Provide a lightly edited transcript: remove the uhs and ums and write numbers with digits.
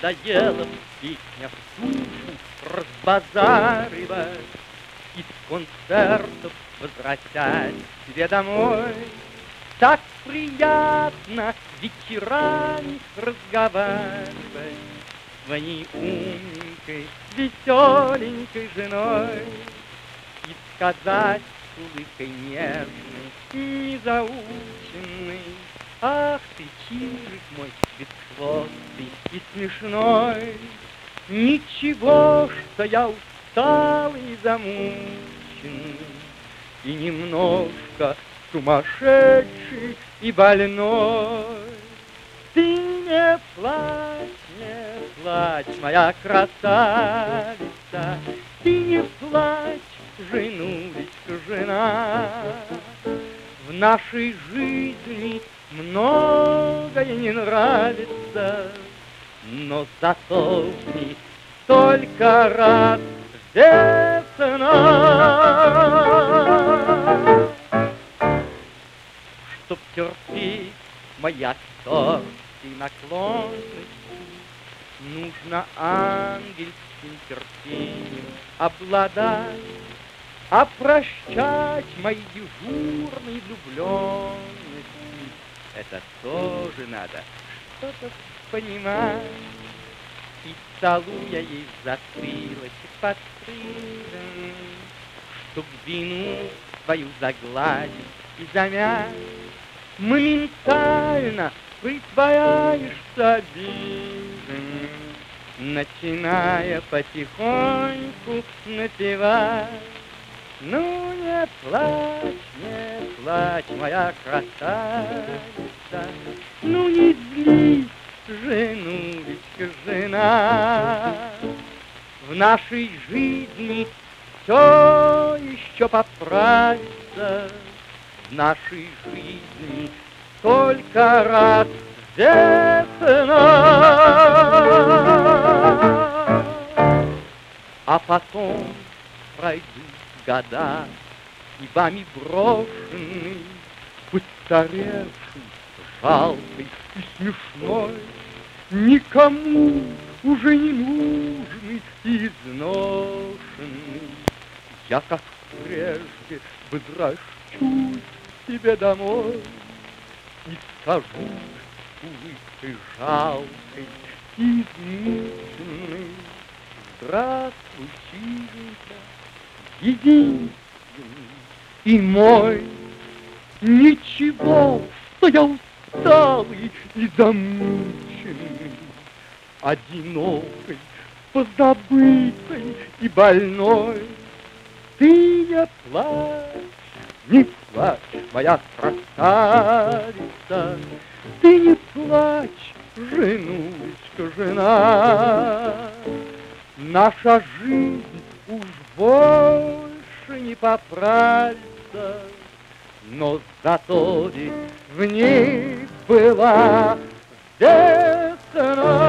надоело в песнях душу разбазаривать, из концертов возвратясь к себе домой. Так приятно вечерами разговаривать с своей умненькой, веселенькой женой и сказать с улыбкой нежной, незаученной: ах ты, чижик мой бесхвостый и смешной, ничего, что я усталый и замученный, и немножко сумасшедший и больной. Ты не плачь, моя красавица, ты не плачь, женулечка, жена. В нашей жизни многое не нравится, но зато в ней столько раз весна. Чтоб терпеть мои актерские наклонности, нужно ангельским терпением обладать, а прощать мои дежурные влюбленности — это тоже надо что-то понимать. И целуя ей затылочек подстриженный, чтоб вину свою загладить и замять, моментально притворяешься обиженным, начиная потихоньку напевать. Ну не плачь, моя красавица, ну не злись, женулечка, жена. В нашей жизни все еще поправится, в нашей жизни только раз весна. А потом пройдут года, и вами брошенный, постаревший, жалкий и смешной, никому уже не нужный и изношенный, я, как прежде, возвращусь к тебе домой и скажу улыбкой жалкой и измученной: здравствуй, чиженька, единственный и мой. Ничего, что я усталый и замученный, одинокой, позабытой и больной. Ты не плачь, моя красавица, ты не плачь, женулечка, жена. Наша жизнь уж больше не поправится, но зато ведь в ней была весна.